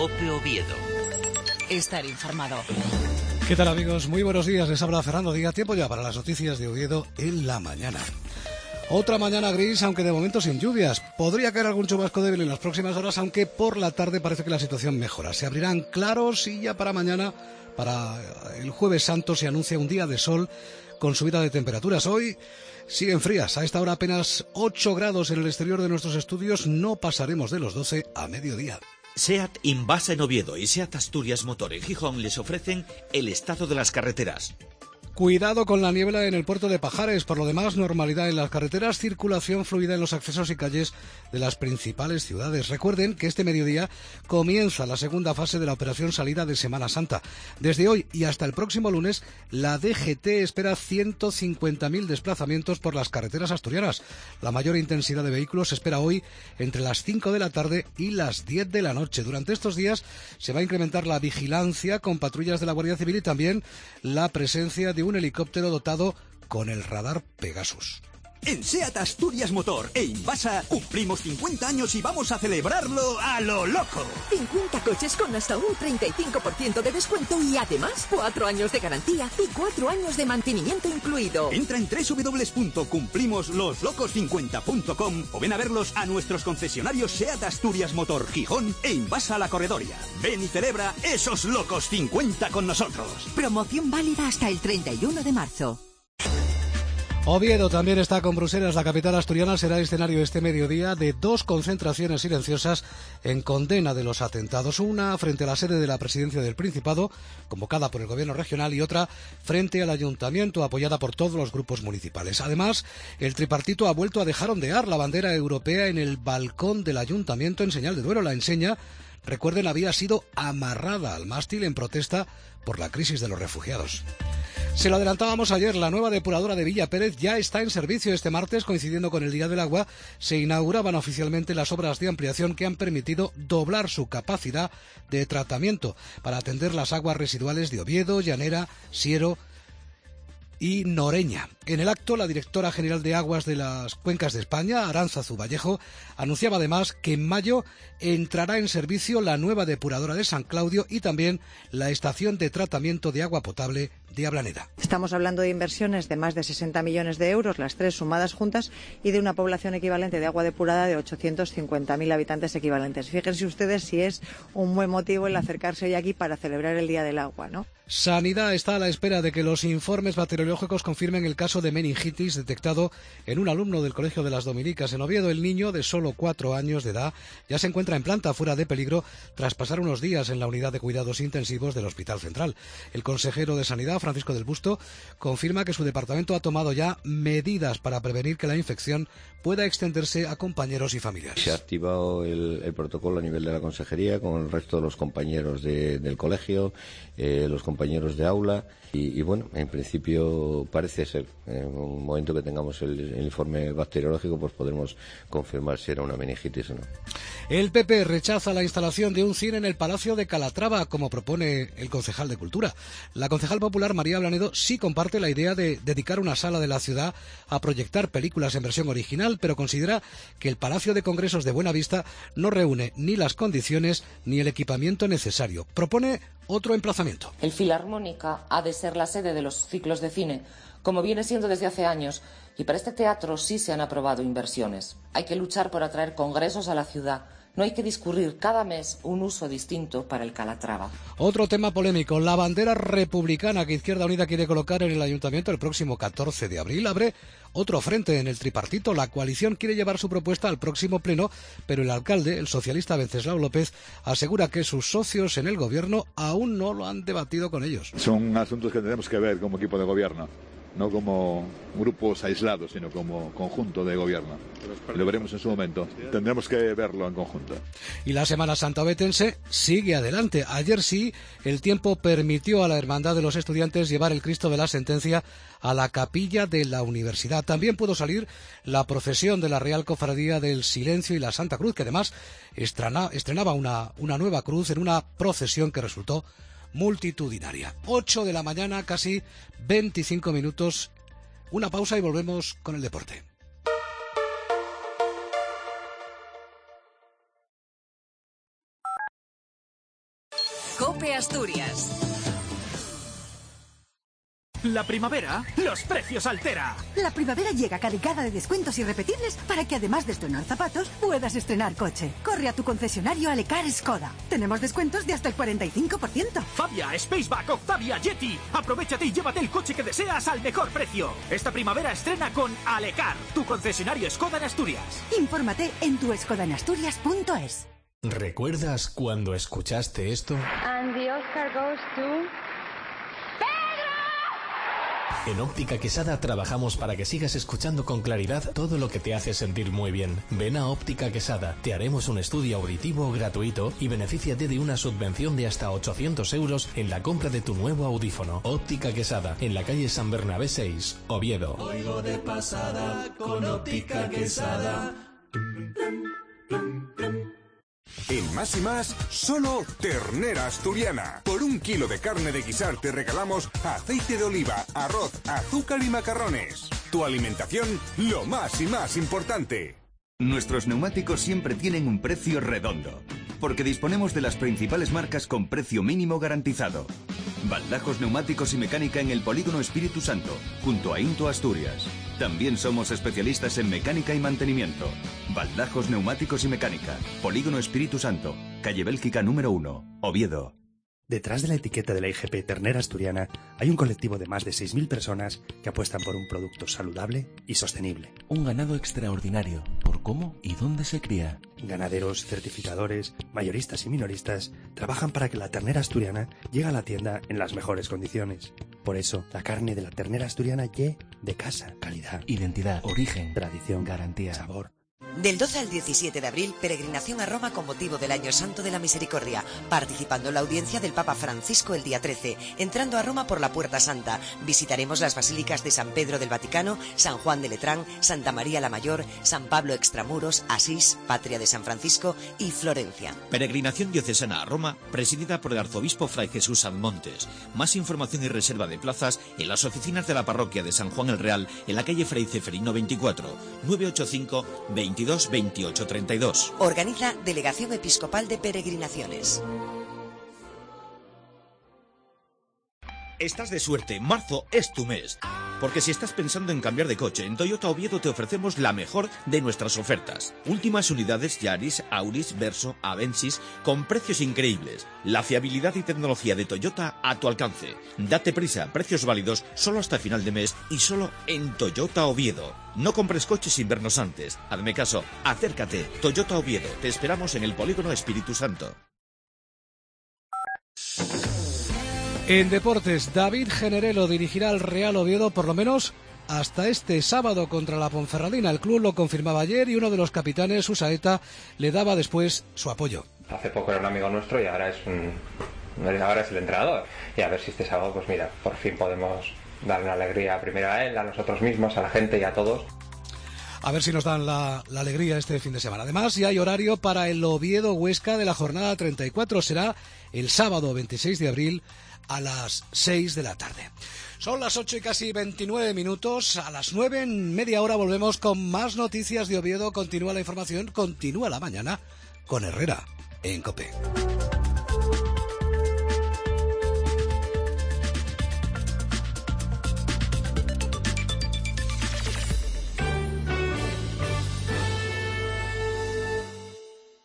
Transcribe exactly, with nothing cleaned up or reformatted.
COPE Oviedo. Estar informado. ¿Qué tal, amigos? Muy buenos días, les habla Fernando Díaz. Tiempo ya para las noticias de Oviedo en la mañana. Otra mañana gris, aunque de momento sin lluvias. Podría caer algún chubasco débil en las próximas horas, aunque por la tarde parece que la situación mejora. Se abrirán claros y ya para mañana, para el Jueves Santo, se anuncia un día de sol con subida de temperaturas. Hoy siguen frías, a esta hora apenas ocho grados en el exterior de nuestros estudios, no pasaremos de los doce a mediodía. SEAT Invasa en Oviedo y SEAT Asturias Motor en Gijón les ofrecen el estado de las carreteras. Cuidado con la niebla en el puerto de Pajares. Por lo demás, normalidad en las carreteras, circulación fluida en los accesos y calles de las principales ciudades. Recuerden que este mediodía comienza la segunda fase de la operación salida de Semana Santa. Desde hoy y hasta el próximo lunes, la D G T espera ciento cincuenta mil desplazamientos por las carreteras asturianas. La mayor intensidad de vehículos se espera hoy entre las cinco de la tarde y las diez de la noche. Durante estos días se va a incrementar la vigilancia con patrullas de la Guardia Civil y también la presencia de un helicóptero dotado con el radar Pegasus. En SEAT Asturias Motor e Invasa cumplimos cincuenta años y vamos a celebrarlo a lo loco. cincuenta coches con hasta un treinta y cinco por ciento de descuento y además cuatro años de garantía y cuatro años de mantenimiento incluido. Entra en doble u doble u doble u punto cumplimos los locos cincuenta punto com o ven a verlos a nuestros concesionarios SEAT Asturias Motor Gijón e Invasa La Corredoria. Ven y celebra esos locos cincuenta con nosotros. Promoción válida hasta el treinta y uno de marzo. Oviedo también está con Bruselas. La capital asturiana será escenario este mediodía de dos concentraciones silenciosas en condena de los atentados. Una frente a la sede de la Presidencia del Principado, convocada por el Gobierno regional, y otra frente al Ayuntamiento, apoyada por todos los grupos municipales. Además, el tripartito ha vuelto a dejar ondear la bandera europea en el balcón del Ayuntamiento en señal de duelo. La enseña, recuerden, había sido amarrada al mástil en protesta por la crisis de los refugiados. Se lo adelantábamos ayer, la nueva depuradora de Villa Pérez ya está en servicio. Este martes, coincidiendo con el Día del Agua, se inauguraban oficialmente las obras de ampliación que han permitido doblar su capacidad de tratamiento para atender las aguas residuales de Oviedo, Llanera, Siero y Noreña. En el acto, la directora general de Aguas de las Cuencas de España, Aránzazu Vallejo, anunciaba además que en mayo entrará en servicio la nueva depuradora de San Claudio y también la estación de tratamiento de agua potable de Ablaneda. Estamos hablando de inversiones de más de sesenta millones de euros, las tres sumadas juntas, y de una población equivalente de agua depurada de ochocientos cincuenta mil habitantes equivalentes. Fíjense ustedes si es un buen motivo el acercarse hoy aquí para celebrar el Día del Agua, ¿no? Sanidad está a la espera de que los informes bacteriológicos confirmen el caso de meningitis detectado en un alumno del Colegio de las Dominicas. En Oviedo, el niño de solo cuatro años de edad ya se encuentra en planta fuera de peligro tras pasar unos días en la unidad de cuidados intensivos del Hospital Central. El consejero de Sanidad, Francisco del Busto, confirma que su departamento ha tomado ya medidas para prevenir que la infección pueda extenderse a compañeros y familiares. Se ha activado el, el protocolo a nivel de la consejería con el resto de los compañeros de, del colegio, eh, los compañeros de aula y, y bueno, en principio parece ser, en un momento que tengamos el, el informe bacteriológico, pues podremos confirmar si era una meningitis o no. El P P rechaza la instalación de un cine en el Palacio de Calatrava, como propone el concejal de Cultura. La concejal popular María Blanedo sí comparte la idea de dedicar una sala de la ciudad a proyectar películas en versión original, pero considera que el Palacio de Congresos de Buenavista no reúne ni las condiciones ni el equipamiento necesario. Propone otro emplazamiento. El Filarmónica ha de ser la sede de los ciclos de cine, como viene siendo desde hace años, y para este teatro sí se han aprobado inversiones. Hay que luchar por atraer congresos a la ciudad. No hay que discurrir cada mes un uso distinto para el Calatrava. Otro tema polémico, la bandera republicana que Izquierda Unida quiere colocar en el Ayuntamiento el próximo catorce de abril. Abre otro frente en el tripartito. La coalición quiere llevar su propuesta al próximo pleno, pero el alcalde, el socialista Venceslao López, asegura que sus socios en el gobierno aún no lo han debatido con ellos. Son asuntos que tenemos que ver como equipo de gobierno, no como grupos aislados, sino como conjunto de gobierno. Lo veremos en su momento. Tendremos que verlo en conjunto. Y la Semana Santa ovetense sigue adelante. Ayer sí, el tiempo permitió a la Hermandad de los Estudiantes llevar el Cristo de la Sentencia a la capilla de la universidad. También pudo salir la procesión de la Real Cofradía del Silencio y la Santa Cruz, que además estrena, estrenaba una, una nueva cruz en una procesión que resultó multitudinaria. ocho de la mañana, casi veinticinco minutos. Una pausa y volvemos con el deporte. COPE Asturias. La primavera, los precios altera. La primavera llega cargada de descuentos irrepetibles para que además de estrenar zapatos, puedas estrenar coche. Corre a tu concesionario Alecar Skoda. Tenemos descuentos de hasta el cuarenta y cinco por ciento. Fabia, Spaceback, Octavia, Yeti. Aprovechate y llévate el coche que deseas al mejor precio. Esta primavera estrena con Alecar, tu concesionario Skoda en Asturias. Infórmate en tu skoda en asturias punto es. ¿Recuerdas cuando escuchaste esto? And the Oscar goes to... En Óptica Quesada trabajamos para que sigas escuchando con claridad todo lo que te hace sentir muy bien. Ven a Óptica Quesada, te haremos un estudio auditivo gratuito y benefíciate de una subvención de hasta ochocientos euros en la compra de tu nuevo audífono. Óptica Quesada, en la calle San Bernabé seis, Oviedo. Oigo de pasada con Óptica Quesada. En Más y Más, solo ternera asturiana. Por un kilo de carne de guisar te regalamos aceite de oliva, arroz, azúcar y macarrones. Tu alimentación, lo más y más importante. Nuestros neumáticos siempre tienen un precio redondo, porque disponemos de las principales marcas con precio mínimo garantizado. Baldajos Neumáticos y Mecánica en el Polígono Espíritu Santo, junto a Into Asturias. También somos especialistas en mecánica y mantenimiento. Baldajos Neumáticos y Mecánica, Polígono Espíritu Santo, calle Bélgica número uno, Oviedo. Detrás de la etiqueta de la I G P Ternera Asturiana hay un colectivo de más de seis mil personas que apuestan por un producto saludable y sostenible. Un ganado extraordinario, por cómo y dónde se cría. Ganaderos, certificadores, mayoristas y minoristas trabajan para que la ternera asturiana llegue a la tienda en las mejores condiciones. Por eso, la carne de la ternera asturiana llegue de casa. Calidad, identidad, origen, tradición, garantía, sabor. Del doce al diecisiete de abril, peregrinación a Roma con motivo del Año Santo de la Misericordia, participando en la audiencia del Papa Francisco el día trece, entrando a Roma por la Puerta Santa. Visitaremos las basílicas de San Pedro del Vaticano, San Juan de Letrán, Santa María la Mayor, San Pablo Extramuros, Asís, Patria de San Francisco y Florencia. Peregrinación diocesana a Roma, presidida por el arzobispo Fray Jesús Sanmontes. Más información y reserva de plazas en las oficinas de la parroquia de San Juan el Real, en la calle Fray Ceferino veinticuatro, nueve ocho cinco, veintidós, veintiocho, treinta y dos. Organiza Delegación Episcopal de Peregrinaciones. Estás de suerte, marzo es tu mes. Porque si estás pensando en cambiar de coche, en Toyota Oviedo te ofrecemos la mejor de nuestras ofertas. Últimas unidades Yaris, Auris, Verso, Avensis, con precios increíbles. La fiabilidad y tecnología de Toyota a tu alcance. Date prisa, precios válidos solo hasta final de mes y solo en Toyota Oviedo. No compres coches sin vernos antes. Hazme caso, acércate. Toyota Oviedo, te esperamos en el Polígono Espíritu Santo. En deportes, David Generelo dirigirá al Real Oviedo por lo menos hasta este sábado contra la Ponferradina. El club lo confirmaba ayer y uno de los capitanes, Usaeta, le daba después su apoyo. Hace poco era un amigo nuestro y ahora es un, ahora es el entrenador. Y a ver si este sábado, pues mira, por fin podemos dar una alegría primero a él, a nosotros mismos, a la gente y a todos. A ver si nos dan la, la alegría este fin de semana. Además, ya hay horario para el Oviedo-Huesca de la jornada treinta y cuatro. Será el sábado veintiséis de abril a las seis de la tarde. Son las ocho y casi veintinueve minutos. A las nueve, en media hora, volvemos con más noticias de Oviedo. Continúa la información, continúa la mañana con Herrera en COPE.